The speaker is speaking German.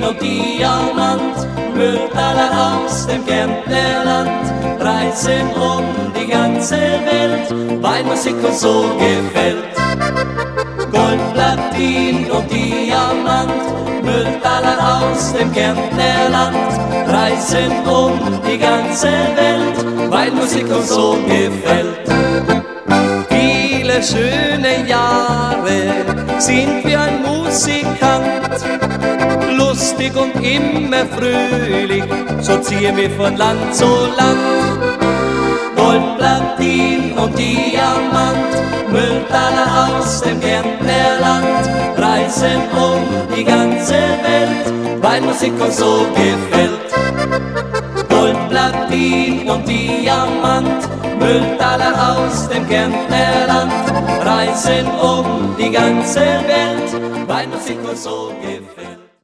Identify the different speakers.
Speaker 1: und Diamant, Mülltaler aus dem Kärntnerland, reisen um die ganze Welt, weil Musik uns so gefällt. Gold, Platin und Diamant, Mülltaler aus dem Kärntnerland, reisen um die ganze Welt, weil Musik uns so gefällt. Viele schöne Jahre sind wie ein Musikant, lustig und immer fröhlich, so ziehen wir von Land zu Land. Gold, Platin und Diamant, Mülltaler aus dem Kärntnerland, reisen um die ganze Welt, weil Musik uns so gefällt. Gold, Platin und Diamant, Mülltaler aus dem Kärntnerland, reisen um die ganze Welt, weil Musik uns so gefällt.